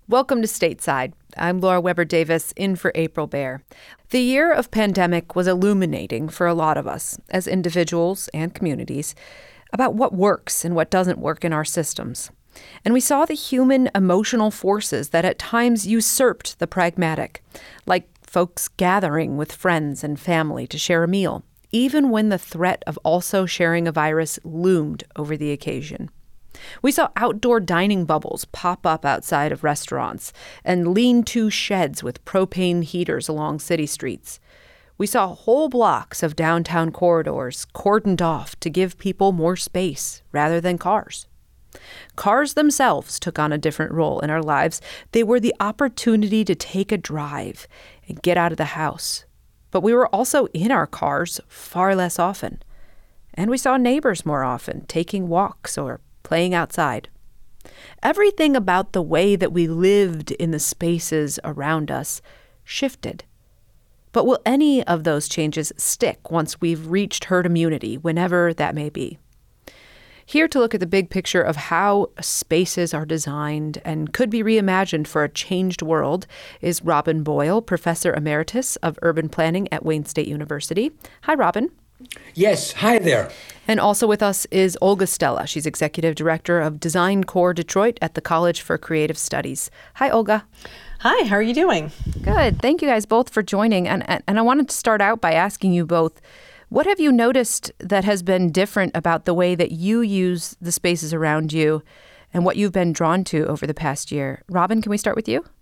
Welcome to Stateside. I'm Laura Weber Davis, in for April Baer. The year of pandemic was illuminating for a lot of us, as individuals and communities, about what works and what doesn't work in our systems. And we saw the human emotional forces that at times usurped the pragmatic, like folks gathering with friends and family to share a meal, even when the threat of also sharing a virus loomed over the occasion. We saw outdoor dining bubbles pop up outside of restaurants and lean-to sheds with propane heaters along city streets. We saw whole blocks of downtown corridors cordoned off to give people more space rather than cars. Cars themselves took on a different role in our lives. They were the opportunity to take a drive and get out of the house. But we were also in our cars far less often. And we saw neighbors more often, taking walks or playing outside. Everything about the way that we lived in the spaces around us shifted. But will any of those changes stick once we've reached herd immunity, whenever that may be? Here to look at the big picture of how spaces are designed and could be reimagined for a changed world is Robin Boyle, Professor Emeritus of Urban Planning at Wayne State University. Hi, Robin. Yes, hi there. And also with us is Olga Stella. She's Executive Director of Design Core Detroit at the College for Creative Studies. Hi, Olga. Hi, how are you doing? Good. Thank you guys both for joining. And I wanted to start out by asking you both, what have you noticed that has been different about the way that you use the spaces around you and what you've been drawn to over the past year? Robin, can we start with you?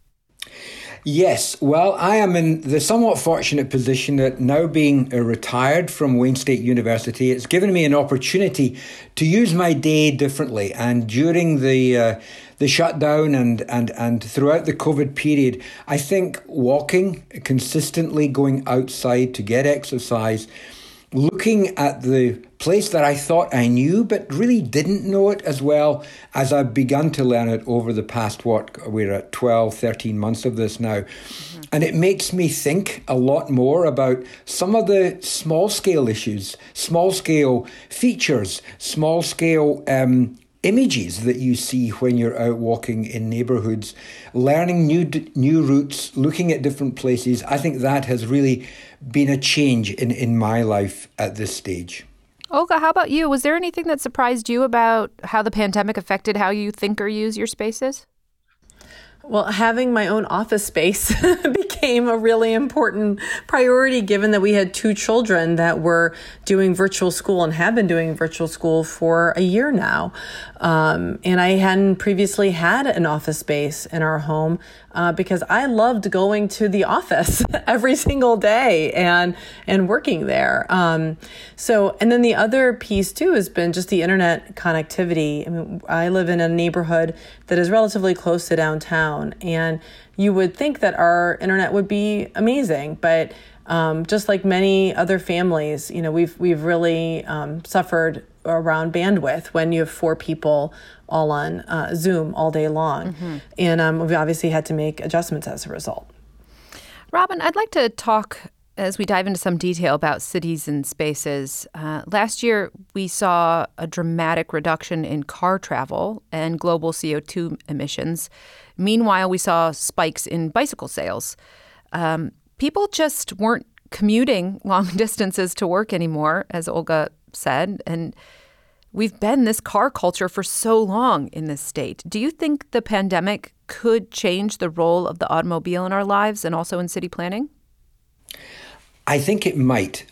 Yes, well, I am in the somewhat fortunate position that now being retired from Wayne State University, it's given me an opportunity to use my day differently. And during the shutdown and throughout the COVID period, I think walking consistently, going outside to get exercise, looking at the place that I thought I knew, but really didn't know it as well as I've begun to learn it over the past, we're at 12, 13 months of this now. Mm-hmm. And it makes me think a lot more about some of the small-scale issues, small-scale features, small-scale images that you see when you're out walking in neighborhoods, learning new routes, looking at different places. I think that has really been a change in my life at this stage. Olga, how about you? Was there anything that surprised you about how the pandemic affected how you think or use your spaces? Well, having my own office space became a really important priority, given that we had two children that were doing virtual school and have been doing virtual school for a year now. And I hadn't previously had an office space in our home because I loved going to the office every single day and working there. And then the other piece too has been just the internet connectivity. I mean, I live in a neighborhood that is relatively close to downtown, and you would think that our internet would be amazing, but just like many other families, you know, we've really suffered around bandwidth when you have four people all on Zoom all day long. Mm-hmm. And we've obviously had to make adjustments as a result. Robin, I'd like to talk as we dive into some detail about cities and spaces. Last year, we saw a dramatic reduction in car travel and global CO2 emissions. Meanwhile, we saw spikes in bicycle sales. People just weren't commuting long distances to work anymore, as Olga said, and we've been this car culture for so long in this state. Do you think the pandemic could change the role of the automobile in our lives and also in city planning? I think it might.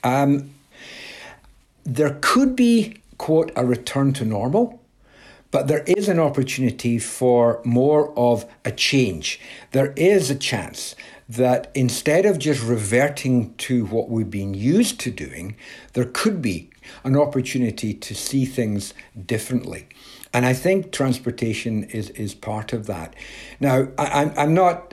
There could be, quote, a return to normal, but there is an opportunity for more of a change. There is a chance that instead of just reverting to what we've been used to doing, there could be an opportunity to see things differently. And I think transportation is part of that. Now, I'm not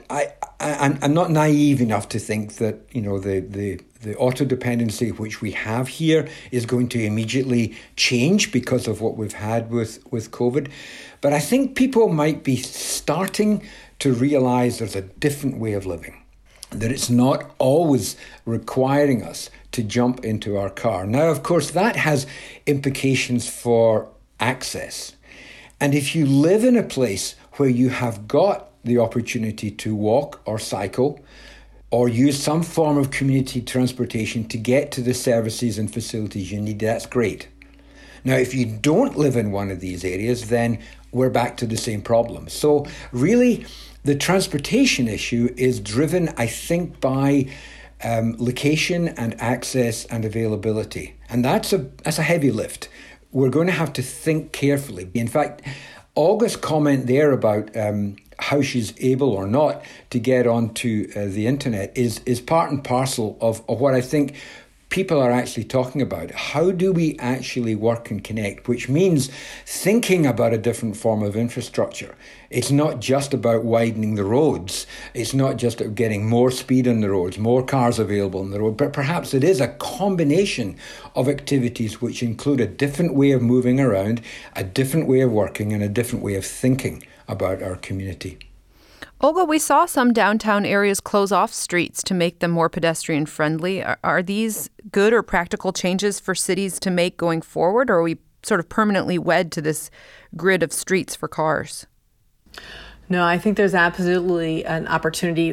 naive enough to think that, you know, the auto dependency which we have here is going to immediately change because of what we've had with COVID. But I think people might be starting to realize there's a different way of living, that it's not always requiring us to jump into our car. Now, of course, that has implications for access. And if you live in a place where you have got the opportunity to walk or cycle or use some form of community transportation to get to the services and facilities you need, that's great. Now, if you don't live in one of these areas, then we're back to the same problem. So really, the transportation issue is driven, I think, by location and access and availability. And that's a heavy lift. We're going to have to think carefully. In fact, Olga's comment there about how she's able or not to get onto the internet is part and parcel of what I think people are actually talking about. How do we actually work and connect? Which means thinking about a different form of infrastructure. It's not just about widening the roads. It's not just about getting more speed on the roads, more cars available on the road, but perhaps it is a combination of activities which include a different way of moving around, a different way of working, and a different way of thinking about our community. Olga, we saw some downtown areas close off streets to make them more pedestrian friendly. Are these good or practical changes for cities to make going forward, or are we sort of permanently wed to this grid of streets for cars? No, I think there's absolutely an opportunity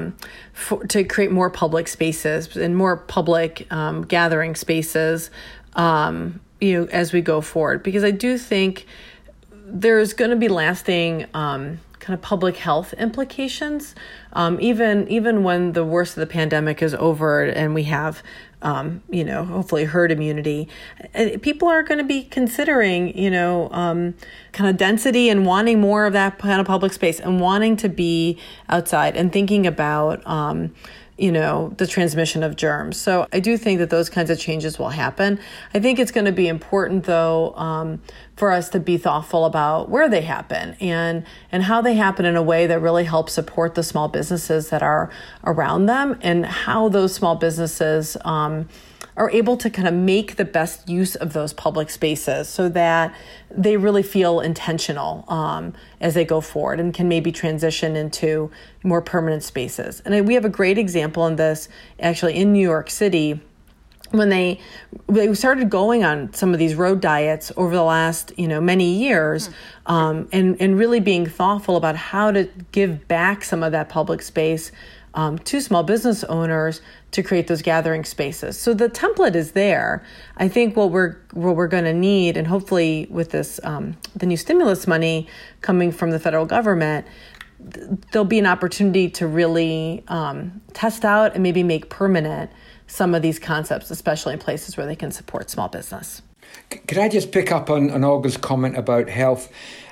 to create more public spaces and more public gathering spaces, as we go forward. Because I do think there's going to be lasting kind of public health implications, even when the worst of the pandemic is over and we have, hopefully herd immunity. People are going to be considering, kind of density and wanting more of that kind of public space and wanting to be outside and thinking about, the transmission of germs. So I do think that those kinds of changes will happen. I think it's going to be important, though, for us to be thoughtful about where they happen and how they happen in a way that really helps support the small businesses that are around them and how those small businesses are able to kind of make the best use of those public spaces so that they really feel intentional as they go forward and can maybe transition into more permanent spaces. And we have a great example in this actually in New York City when they started going on some of these road diets over the last many years, and really being thoughtful about how to give back some of that public space to small business owners to create those gathering spaces. So the template is there. I think what we're going to need, and hopefully with this the new stimulus money coming from the federal government, there'll be an opportunity to really test out and maybe make permanent some of these concepts, especially in places where they can support small business. Could I just pick up on Olga's comment about health?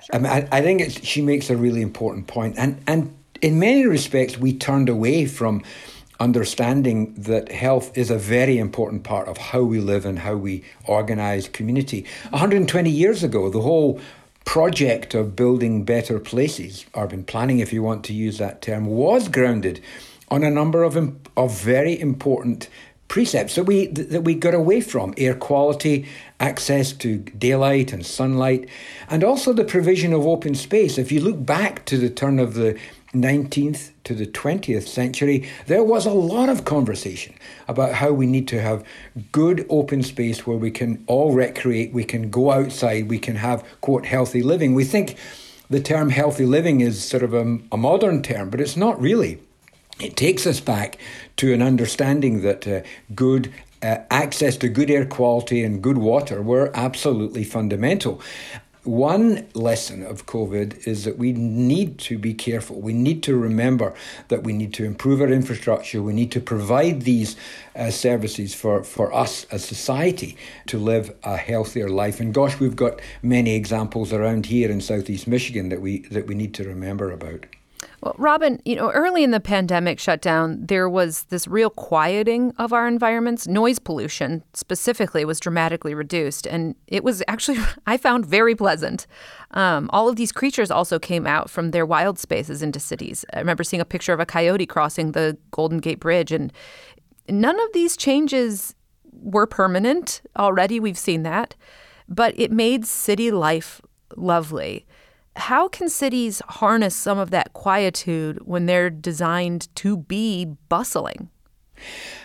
I think she makes a really important point. And in many respects, we turned away from understanding that health is a very important part of how we live and how we organize community. 120 years ago, the whole project of building better places, urban planning, if you want to use that term, was grounded on a number of very important precepts that we got away from: air quality, access to daylight and sunlight, and also the provision of open space. If you look back to the turn of the 19th to the 20th century, there was a lot of conversation about how we need to have good open space where we can all recreate, we can go outside, we can have, quote, healthy living. We think the term healthy living is sort of a modern term, but it's not really. It takes us back to an understanding that good access to good air quality and good water were absolutely fundamental. One lesson of COVID is that we need to be careful. We need to remember that we need to improve our infrastructure. We need to provide these services for us as society to live a healthier life. And gosh, we've got many examples around here in Southeast Michigan that we need to remember about. Well, Robin, early in the pandemic shutdown, there was this real quieting of our environments. Noise pollution specifically was dramatically reduced, and it was actually, I found, very pleasant. All of these creatures also came out from their wild spaces into cities. I remember seeing a picture of a coyote crossing the Golden Gate Bridge, and none of these changes were permanent. Already we've seen that, but it made city life lovely. How can cities harness some of that quietude when they're designed to be bustling?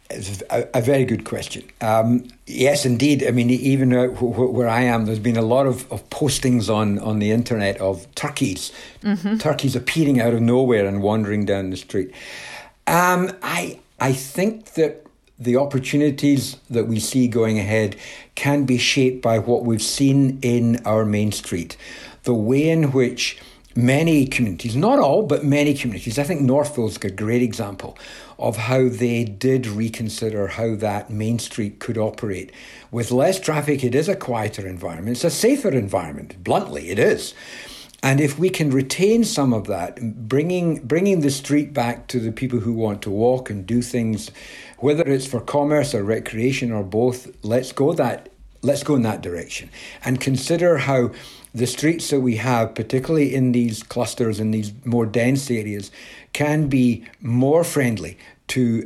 It's a very good question. Yes, indeed. I mean, even where I am, there's been a lot of postings on the internet of turkeys. Mm-hmm. Turkeys appearing out of nowhere and wandering down the street. I think that the opportunities that we see going ahead can be shaped by what we've seen in our main street. The way in which many communities, not all, but many communities, I think Northville's a great example of how they did reconsider how that main street could operate. With less traffic, it is a quieter environment. It's a safer environment. Bluntly, it is. And if we can retain some of that, bringing the street back to the people who want to walk and do things, whether it's for commerce or recreation or both, let's go in that direction and consider how the streets that we have, particularly in these clusters, in these more dense areas, can be more friendly to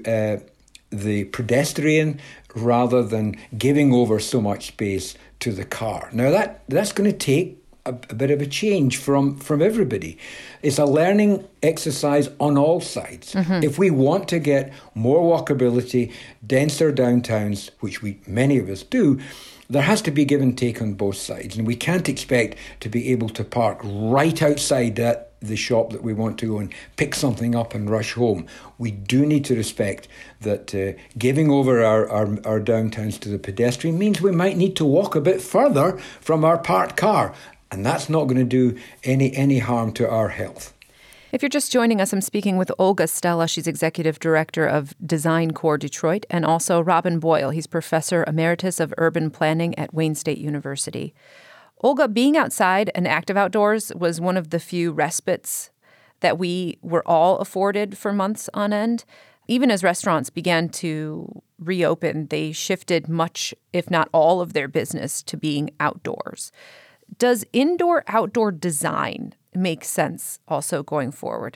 the pedestrian rather than giving over so much space to the car. Now, that's going to take a bit of a change from everybody. It's a learning exercise on all sides. Mm-hmm. If we want to get more walkability, denser downtowns, which many of us do, there has to be give and take on both sides. And we can't expect to be able to park right outside the shop that we want to go and pick something up and rush home. We do need to respect that giving over our downtowns to the pedestrian means we might need to walk a bit further from our parked car. And that's not going to do any harm to our health. If you're just joining us, I'm speaking with Olga Stella. She's Executive Director of Design Corps Detroit, and also Robin Boyle. He's Professor Emeritus of Urban Planning at Wayne State University. Olga, being outside and active outdoors was one of the few respites that we were all afforded for months on end. Even as restaurants began to reopen, they shifted much, if not all, of their business to being outdoors. Does indoor-outdoor design make sense also going forward?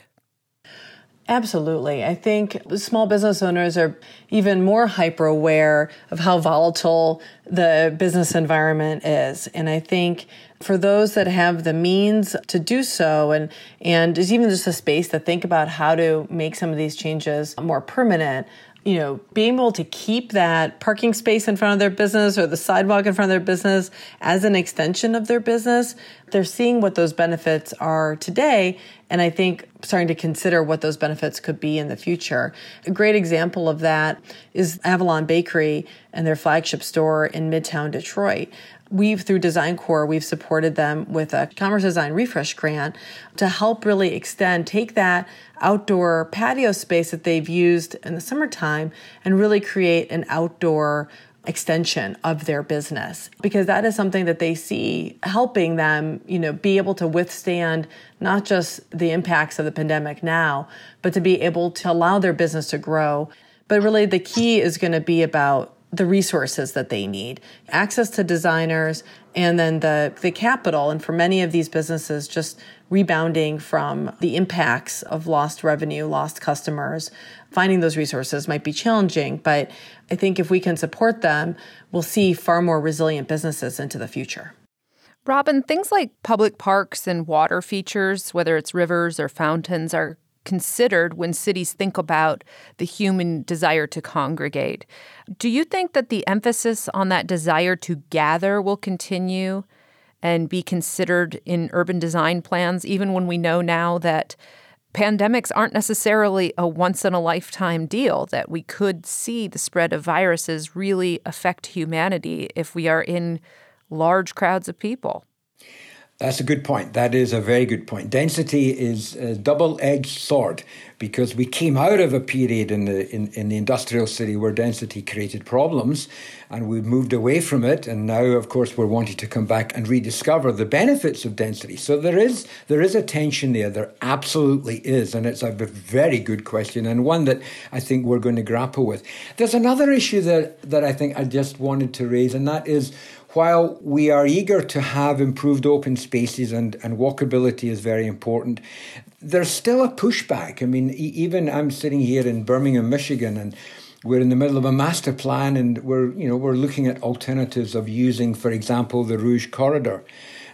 Absolutely. I think small business owners are even more hyper-aware of how volatile the business environment is. And I think for those that have the means to do so, and there's even just a space to think about how to make some of these changes more permanent, being able to keep that parking space in front of their business or the sidewalk in front of their business as an extension of their business, they're seeing what those benefits are today. And I think starting to consider what those benefits could be in the future. A great example of that is Avalon Bakery and their flagship store in Midtown Detroit. Through Design Corps, we've supported them with a Commerce Design Refresh grant to help really take that outdoor patio space that they've used in the summertime and really create an outdoor extension of their business, because that is something that they see helping them, be able to withstand not just the impacts of the pandemic now, but to be able to allow their business to grow. But really the key is going to be about the resources that they need, access to designers, and then the capital. And for many of these businesses, just rebounding from the impacts of lost revenue, lost customers. Finding those resources might be challenging, but I think if we can support them, we'll see far more resilient businesses into the future. Robin, things like public parks and water features, whether it's rivers or fountains, are considered when cities think about the human desire to congregate. Do you think that the emphasis on that desire to gather will continue and be considered in urban design plans, even when we know now that pandemics aren't necessarily a once-in-a-lifetime deal, that we could see the spread of viruses really affect humanity if we are in large crowds of people? That's a good point. That is a very good point. Density is a double-edged sword because we came out of a period in the industrial city where density created problems, and we've moved away from it. And now, of course, we're wanting to come back and rediscover the benefits of density. So there is a tension there. There absolutely is, and it's a very good question and one that I think we're going to grapple with. There's another issue that I think I just wanted to raise, and that is, while we are eager to have improved open spaces and walkability is very important, there's still a pushback. I mean, even I'm sitting here in Birmingham, Michigan, and we're in the middle of a master plan, and we're looking at alternatives of using, for example, the Rouge Corridor.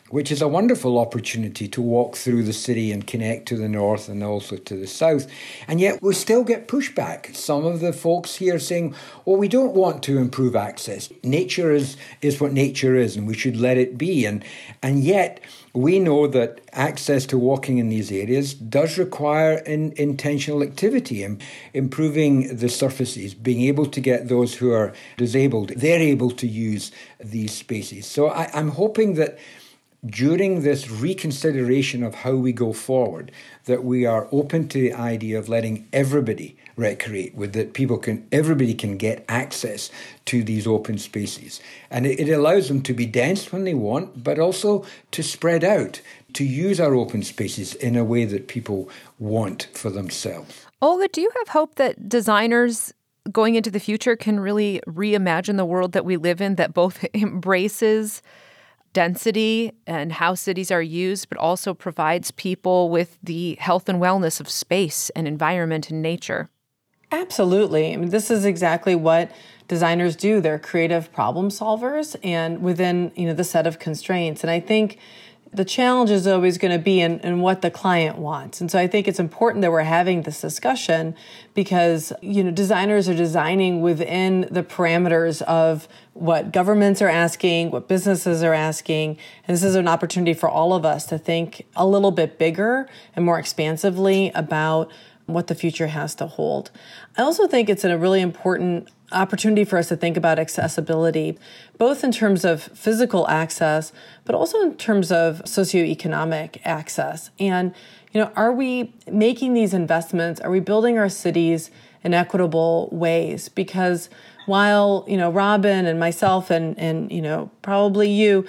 which is a wonderful opportunity to walk through the city and connect to the north and also to the south. And yet we still get pushback. Some of the folks here saying, well, we don't want to improve access. Nature is what nature is, and we should let it be. And yet we know that access to walking in these areas does require intentional activity and improving the surfaces, being able to get those who are disabled, they're able to use these spaces. So I'm hoping that during this reconsideration of how we go forward, that we are open to the idea of letting everybody recreate, with that everybody can get access to these open spaces. And it allows them to be dense when they want, but also to spread out, to use our open spaces in a way that people want for themselves. Olga, do you have hope that designers going into the future can really reimagine the world that we live in, that both embraces density and how cities are used, but also provides people with the health and wellness of space and environment and nature? Absolutely. I mean, this is exactly what designers do. They're creative problem solvers and within, the set of constraints. And I think the challenge is always going to be in what the client wants. And so I think it's important that we're having this discussion because, designers are designing within the parameters of what governments are asking, what businesses are asking. And this is an opportunity for all of us to think a little bit bigger and more expansively about what the future has to hold. I also think it's a really important opportunity for us to think about accessibility, both in terms of physical access, but also in terms of socioeconomic access. And, are we making these investments? Are we building our cities in equitable ways? Because while, Robin and myself and probably you,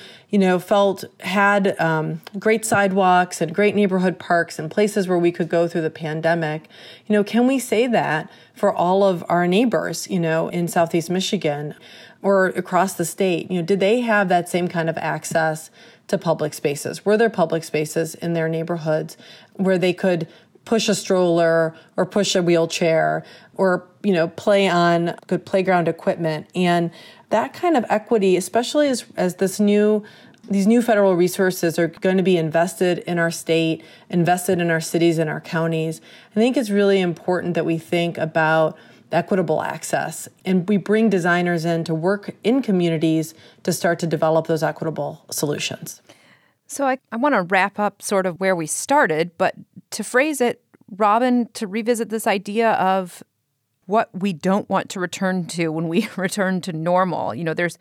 had great sidewalks and great neighborhood parks and places where we could go through the pandemic, can we say that for all of our neighbors, in Southeast Michigan or across the state? Did they have that same kind of access to public spaces? Were there public spaces in their neighborhoods where they could push a stroller or push a wheelchair or, play on good playground equipment? And that kind of equity, especially as these new federal resources are going to be invested in our state, invested in our cities and our counties, I think it's really important that we think about equitable access and we bring designers in to work in communities to start to develop those equitable solutions. So I want to wrap up sort of where we started, but to phrase it, Robin, to revisit this idea of what we don't want to return to when we return to normal. There's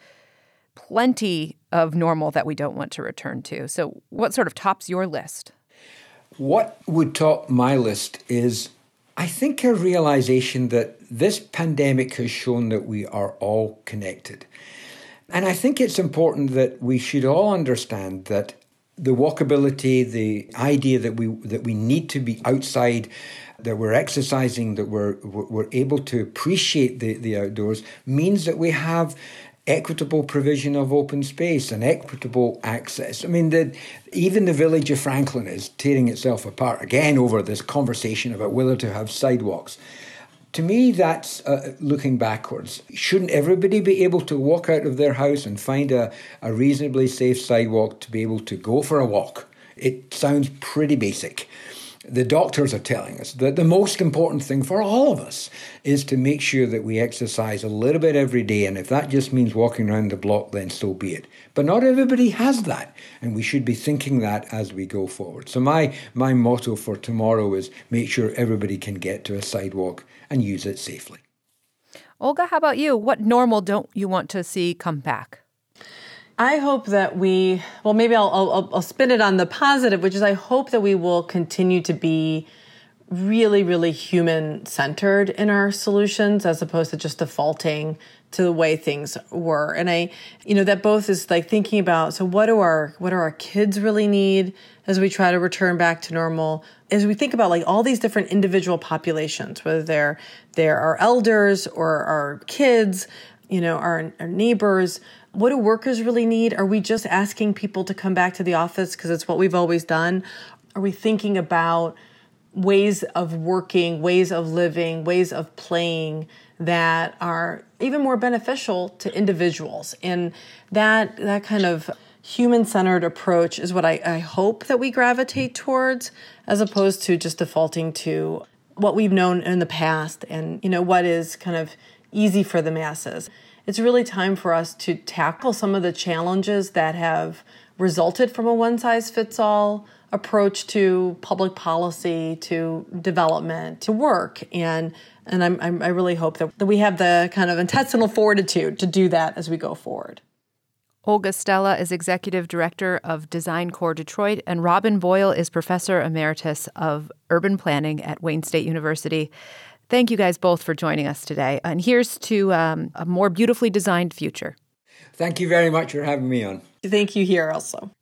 plenty of normal that we don't want to return to. So what sort of tops your list? What would top my list is, I think, a realization that this pandemic has shown that we are all connected. And I think it's important that we should all understand that the walkability, the idea that we need to be outside, that we're exercising, that we're able to appreciate the outdoors, means that we have equitable provision of open space and equitable access. I mean, even the village of Franklin is tearing itself apart again over this conversation about whether to have sidewalks. To me, that's looking backwards. Shouldn't everybody be able to walk out of their house and find a reasonably safe sidewalk to be able to go for a walk? It sounds pretty basic. The doctors are telling us that the most important thing for all of us is to make sure that we exercise a little bit every day. And if that just means walking around the block, then so be it. But not everybody has that. And we should be thinking that as we go forward. So my motto for tomorrow is make sure everybody can get to a sidewalk and use it safely. Olga, how about you? What normal don't you want to see come back? I hope that maybe I'll spin it on the positive, which is I hope that we will continue to be really, really human-centered in our solutions as opposed to just defaulting to the way things were. And that both is like thinking about, so what do our kids really need as we try to return back to normal? As we think about like all these different individual populations, whether they're our elders or our kids, our neighbors, what do workers really need? Are we just asking people to come back to the office because it's what we've always done? Are we thinking about ways of working, ways of living, ways of playing that are even more beneficial to individuals? And that kind of human-centered approach is what I hope that we gravitate towards, as opposed to just defaulting to what we've known in the past and, what is kind of easy for the masses. It's really time for us to tackle some of the challenges that have resulted from a one-size-fits-all approach to public policy, to development, to work. And I really hope that we have the kind of intestinal fortitude to do that as we go forward. Olga Stella is Executive Director of Design Corps Detroit, and Robin Boyle is Professor Emeritus of Urban Planning at Wayne State University. Thank you guys both for joining us today. And here's to a more beautifully designed future. Thank you very much for having me on. Thank you here also.